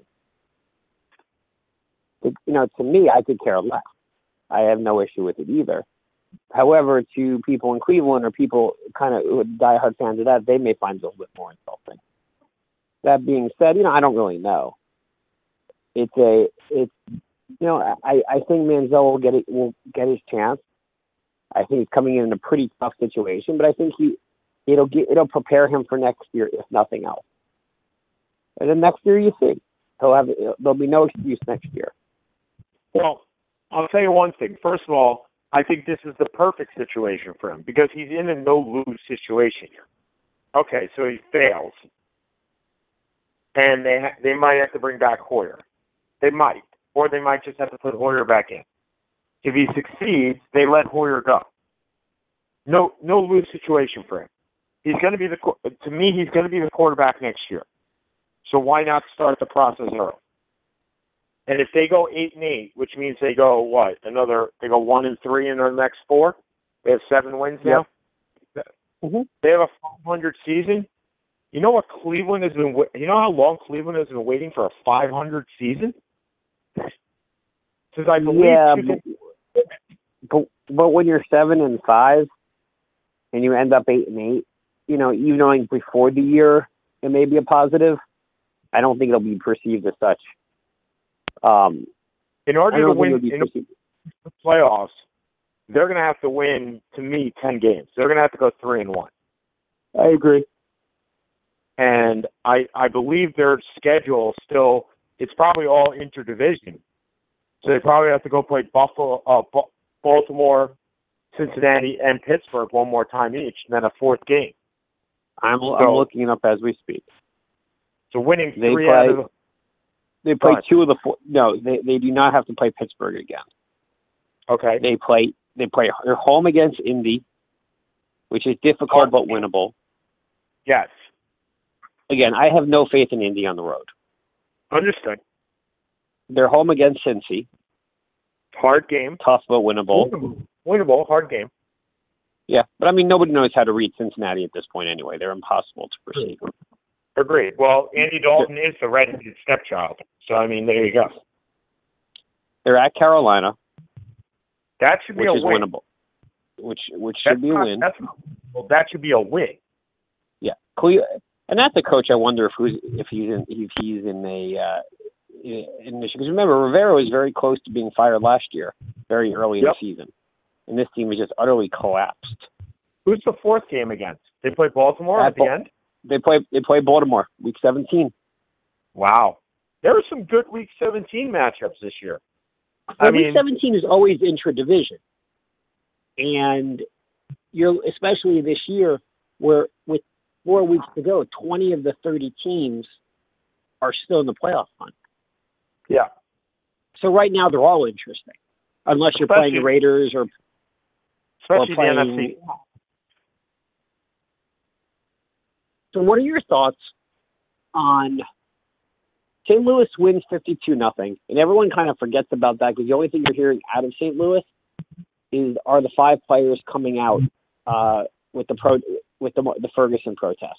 It, you know, to me, I could care less. I have no issue with it either. However, to people in Cleveland or people kind of diehard fans of that, they may find it a little bit more insulting. That being said, you know, I don't really know. It's a, it's, you know, I, I think Manziel will get it, will get his chance. I think he's coming in in a pretty tough situation, but I think he, it'll get, it'll prepare him for next year, if nothing else. And then next year, you see, he'll have, there'll be no excuse next year. Well, I'll tell you one thing. First of all, I think this is the perfect situation for him because he's in a no-lose situation here. Okay, so he fails, and they ha- they might have to bring back Hoyer. They might, or they might just have to put Hoyer back in. If he succeeds, they let Hoyer go. No, no lose situation for him. He's going to be the to me. He's going to be the quarterback next year. So why not start the process early? And if they go eight and eight, which means they go what another, they go one and three in their next four. They have seven wins now. Yep. Mm-hmm. They have a five hundred season. You know what Cleveland has been? You know how long Cleveland has been waiting for a five hundred season? Since I believe. Yeah, but, but but when you're seven and five, and you end up eight and eight, you know, even knowing before the year it may be a positive, I don't think it'll be perceived as such. Um, in order to win in perceived. the playoffs, they're going to have to win, to me, ten games. They're going to have to go three and one. I agree. And I I believe their schedule still, it's probably all interdivision. So they probably have to go play Buffalo, uh, Baltimore, Cincinnati, and Pittsburgh one more time each, and then a fourth game. I'm, so, I'm looking it up as we speak. So winning they three play, out of the... They play two of the four. No, they, they do not have to play Pittsburgh again. Okay. They play they play they're home against Indy, which is difficult Hard. but winnable. Yes. Again, I have no faith in Indy on the road. Understood. They're home against Cincy. Hard game. Tough but winnable. Winnable. Winnable. Hard game. Yeah, but I mean, nobody knows how to read Cincinnati at this point anyway. They're impossible to perceive. Agreed. Well, Andy Dalton is the redheaded stepchild. So, I mean, there you go. They're at Carolina. That should be which a is win. winnable. Which which that's should be not, a win. That's not, well, that should be a win. Yeah, Cle- and that's a coach. I wonder if who's if he's in if he's in a uh, in Michigan. Because remember, Rivera was very close to being fired last year, very early yep. in the season, and this team was just utterly collapsed. Who's the fourth game against? They play Baltimore at, at the ba- end. They play they play Baltimore week seventeen. Wow, there were some good week seventeen matchups this year. Well, I week mean, seventeen is always intra-division, and you're especially this year where with four weeks to go, twenty of the thirty teams are still in the playoff hunt. Yeah. So right now they're all interesting, unless you're especially, playing the Raiders or especially or playing, the N F C. So what are your thoughts on Saint Louis wins fifty-two nothing, and everyone kind of forgets about that because the only thing you're hearing out of Saint Louis is are the five players coming out uh, with the pro with the the Ferguson protest.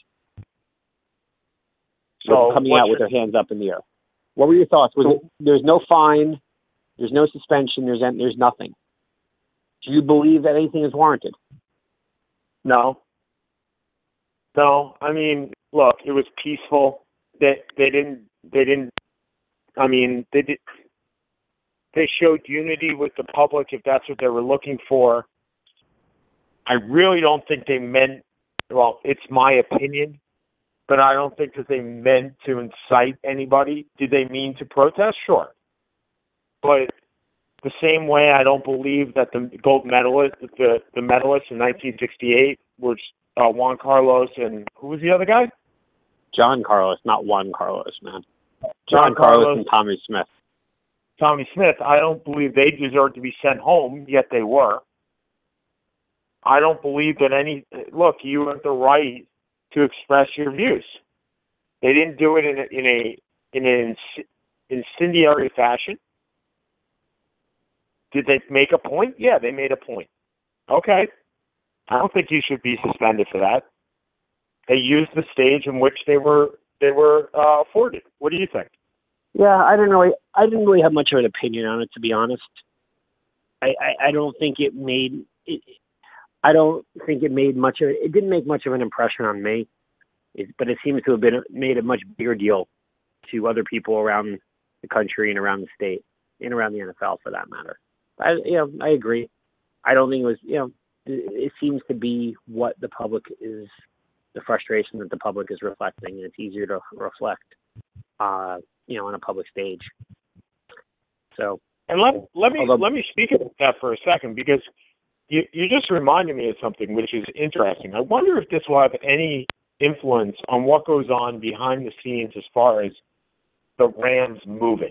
So coming out with their hands up in the air. What were your thoughts? Was so, it, there's no fine, there's no suspension, there's there's nothing. Do you believe that anything is warranted? No. No, I mean, look, it was peaceful. They they didn't they didn't. I mean, they did. They showed unity with the public if that's what they were looking for. I really don't think they meant. Well, it's my opinion, but I don't think that they meant to incite anybody. Did they mean to protest? Sure, but the same way I don't believe that the gold medalist, the the medalists in nineteen sixty-eight were. Uh, Juan Carlos and who was the other guy? John Carlos, not Juan Carlos, man. John, John Carlos, Carlos and Tommy Smith. Tommy Smith, I don't believe they deserved to be sent home, yet they were. I don't believe that any... Look, you have the right to express your views. They didn't do it in a, in a in an incendiary fashion. Did they make a point? Yeah, they made a point. Okay. I don't think you should be suspended for that. they used the stage in which they were they were uh, afforded. What do you think? Yeah, I don't really, I didn't really have much of an opinion on it, to be honest. I, I, I don't think it made, it, I don't think it made much of, it didn't make much of an impression on me, it, but it seems to have been made a much bigger deal to other people around the country and around the state and around the N F L for that matter. I, you know, I agree. I don't think it was, you know, it, it seems to be what the public is, the frustration that the public is reflecting, and it's easier to reflect, uh, you know, on a public stage. So, and let let me although, let me speak about that for a second, because you you just reminded me of something which is interesting. I wonder if this will have any influence on what goes on behind the scenes as far as the Rams moving,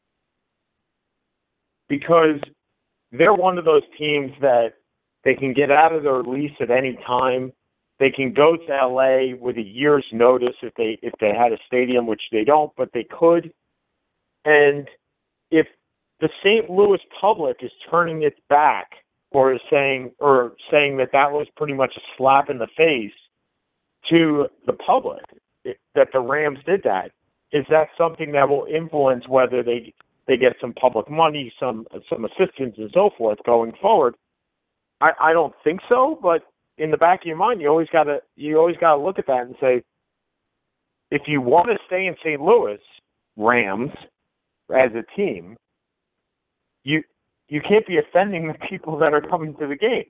because they're one of those teams that they can get out of their lease at any time. They can go to L A with a year's notice if they if they had a stadium, which they don't, but they could. And if the Saint Louis public is turning its back or is saying or saying that that was pretty much a slap in the face to the public, that the Rams did that, is that something that will influence whether they they get some public money, some some assistance, and so forth going forward? I, I don't think so, but in the back of your mind, you always gotta you always gotta look at that and say, if you want to stay in Saint Louis, Rams, as a team, you you can't be offending the people that are coming to the game.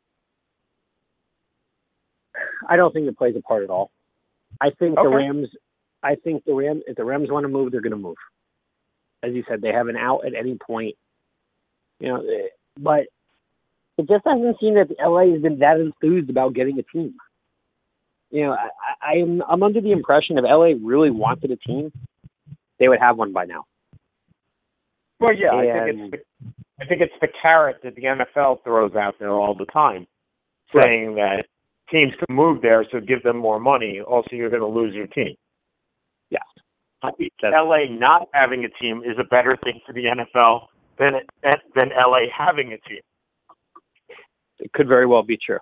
I don't think it plays a part at all. I think Okay. the Rams. I think the Rams. If the Rams want to move, they're going to move. As you said, they have an out at any point. You know, but it just doesn't seem that L A has been that enthused about getting a team. You know, I, I'm I'm under the impression if L A really wanted a team, they would have one by now. Well, yeah, And, I think it's the, I think it's the carrot that the N F L throws out there all the time, right. saying that teams can move there, so give them more money. Also, you're going to lose your team. Yeah, I think L A not having a team is a better thing for the N F L than than L A having a team. It could very well be true.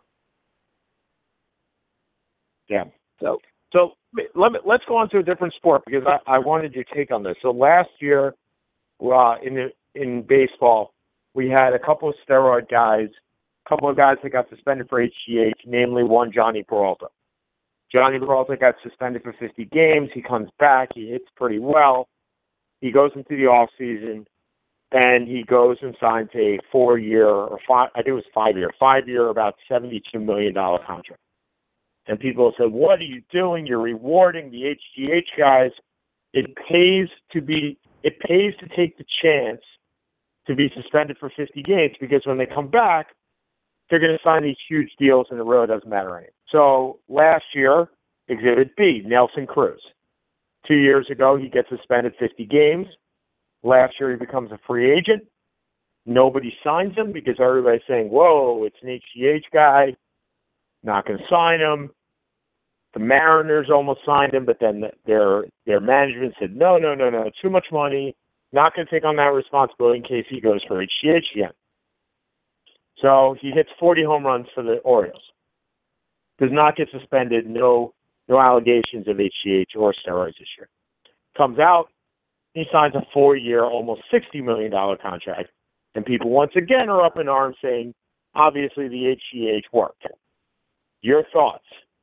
Yeah. So, so let me, let's go on to a different sport, because I, I wanted your take on this. So last year, uh, in the, in baseball, we had a couple of steroid guys, a couple of guys that got suspended for H G H, namely one Johnny Peralta. Johnny Peralta got suspended for fifty games. He comes back. He hits pretty well. He goes into the off season, and he goes and signs a four-year, or five, I think it was five-year, five-year, about seventy-two million dollars contract. And people said, what are you doing? You're rewarding the H G H guys. It pays to be, it pays to take the chance to be suspended for fifty games, because when they come back, they're going to sign these huge deals, and it really doesn't matter anymore. So last year, Exhibit B, Nelson Cruz. Two years ago, he gets suspended fifty games. Last year, he becomes a free agent. Nobody signs him because everybody's saying, whoa, it's an H G H guy. Not going to sign him. The Mariners almost signed him, but then their their management said, no, no, no, no, too much money. Not going to take on that responsibility in case he goes for H G H again. So he hits forty home runs for the Orioles. Does not get suspended. No, no allegations of H G H or steroids this year. Comes out. He signs a four-year, almost sixty million dollars contract. And people once again are up in arms saying, obviously the H G H worked. Your thoughts?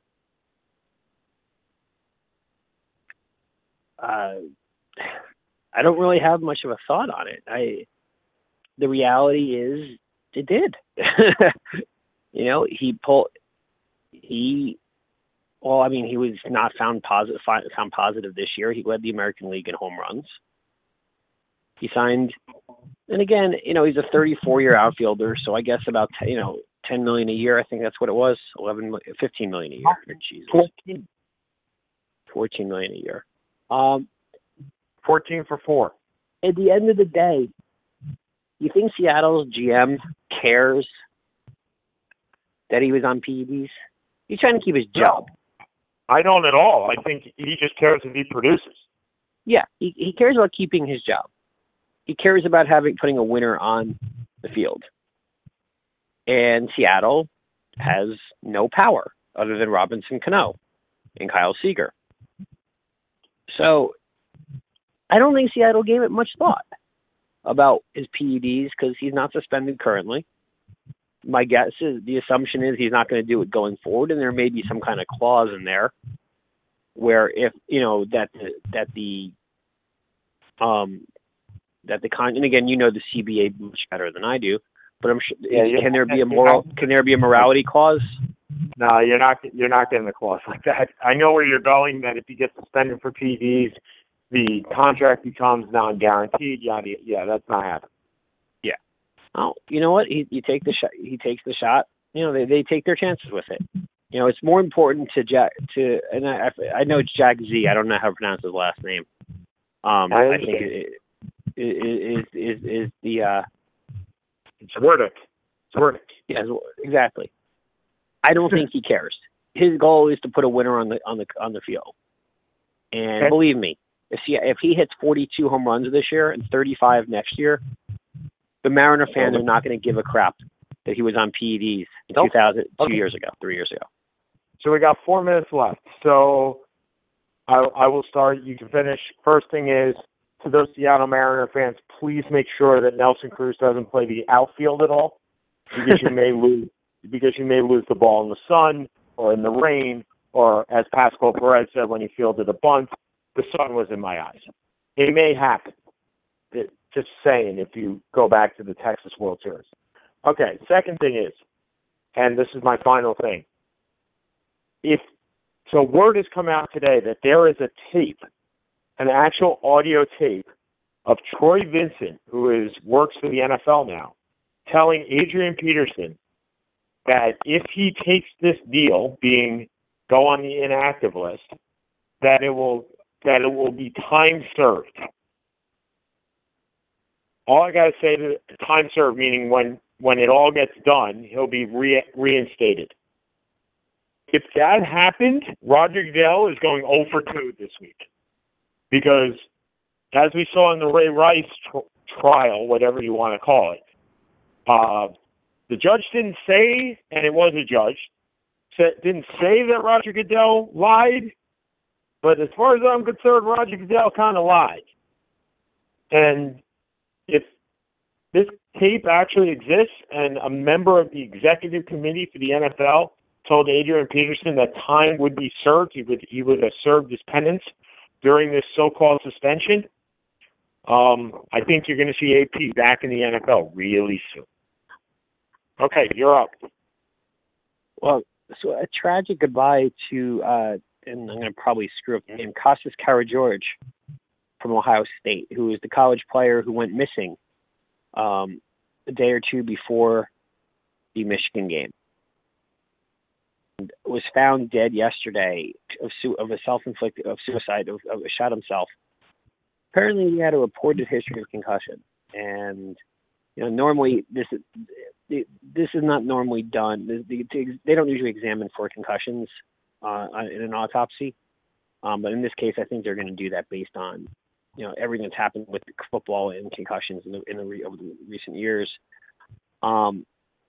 uh, I don't really have much of a thought on it. I, the reality is, it did. You know, he pulled, he, well, I mean, he was not found positive, found positive this year. He led the American League in home runs. He signed, and again, you know, he's a thirty-four-year outfielder, so I guess about, you know, ten million dollars a year. I think that's what it was, eleven, fifteen million dollars a year. Jesus. fourteen. fourteen million dollars a year. Um, fourteen for four. At the end of the day, you think Seattle's G M cares that he was on P E Ds? He's trying to keep his job. No, I don't at all. I think he just cares if he produces. Yeah, he, he cares about keeping his job. He cares about having putting a winner on the field. And Seattle has no power other than Robinson Cano. and Kyle Seager. So I don't think Seattle gave it much thought about his P E Ds because he's not suspended currently. My guess is the assumption is he's not going to do it going forward, and there may be some kind of clause in there where if you know that the, that the um that the con and again you know the C B A much better than I do, but I'm sure Yeah, can there be a moral can there be a morality clause? No, you're not. You're not getting a clause like that. I know where you're going. That if you get suspended for P E Ds, the contract becomes non-guaranteed. Yada. Yeah, that's not happening. Yeah. Oh, you know what? He you take the shot. He takes the shot. You know, they they take their chances with it. You know, it's more important to Jack to and I I know it's Jack Z. I don't know how to pronounce his last name. Um, I, I think it, it, it is is is the uh. It's Werdick. It's Werdick. Yeah, exactly. I don't think he cares. His goal is to put a winner on the on the on the field. And okay. Believe me, if he if he hits forty-two home runs this year and thirty-five next year, the Mariner fans are not going to give a crap that he was on P E Ds in nope. two thousand, okay. two years ago, three years ago. So we got four minutes left. So I, I will start. You can finish. First thing is, to those Seattle Mariner fans, please make sure that Nelson Cruz doesn't play the outfield at all, because you may lose. Because you may lose the ball in the sun or in the rain, or as Pascual Perez said when he fielded a bunt, the sun was in my eyes. It may happen. It, just saying, if you go back to the Texas World Series. Okay, second thing is, and this is my final thing. If so, word has come out today that there is a tape, an actual audio tape of Troy Vincent, who is works for the N F L now, telling Adrian Peterson that if he takes this deal, being go on the inactive list, that it will that it will be time served. All I gotta say to time served, meaning when when it all gets done, he'll be re- reinstated. If that happened, Roger Goodell is going oh for two this week, because as we saw in the Ray Rice tr- trial, whatever you want to call it, uh, the judge didn't say, and it was a judge, said, didn't say that Roger Goodell lied, but as far as I'm concerned, Roger Goodell kind of lied. And if this tape actually exists and a member of the executive committee for the N F L told Adrian Peterson that time would be served, he would, he would have served his penance during this so-called suspension, um, I think you're going to see A P back in the N F L really soon. Okay, you're up. Well, so a tragic goodbye to, uh, and I'm going to probably screw up the name, Costas Karageorge from Ohio State, who is the college player who went missing um, a day or two before the Michigan game. And was found dead yesterday of, su- of a self-inflicted, of suicide, of, of shot himself. Apparently, he had a reported history of concussion, and you know, normally this is this is not normally done. They don't usually examine for concussions uh, in an autopsy, um, but in this case, I think they're going to do that based on you know everything that's happened with football and concussions in the, in the re, over the recent years. Um,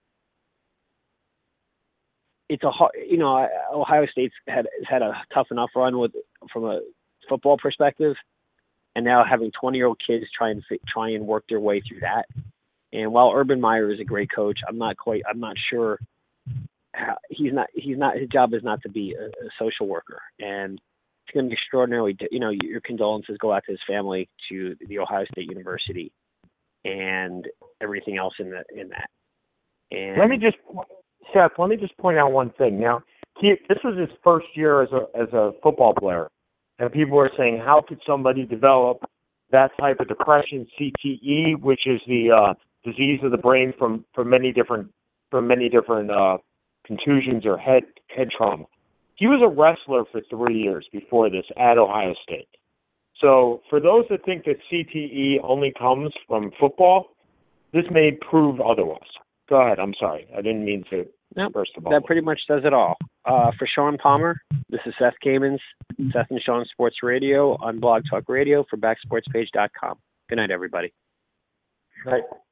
it's a you know Ohio State's had has had a tough enough run with from a football perspective, and now having twenty-year-old kids try and try and work their way through that. And while Urban Meyer is a great coach, I'm not quite I'm not sure how, he's not he's not his job is not to be a, a social worker, and it's going to be extraordinarily. You know, your condolences go out to his family, to the Ohio State University, and everything else in the in that. And let me just Seth, let me just point out one thing. Now, he, this was his first year as a as a football player. And people are saying, how could somebody develop that type of depression, C T E, which is the uh, disease of the brain from, from many different from many different uh, contusions or head head trauma. He was a wrestler for three years before this at Ohio State. So for those that think that C T E only comes from football, this may prove otherwise. Go ahead. I'm sorry. I didn't mean to nope, burst the bubble. That pretty much does it all. Uh, for Sean Palmer, this is Seth Kamens, Seth and Sean Sports Radio on Blog Talk Radio for back sports page dot com. Good night, everybody. Good night.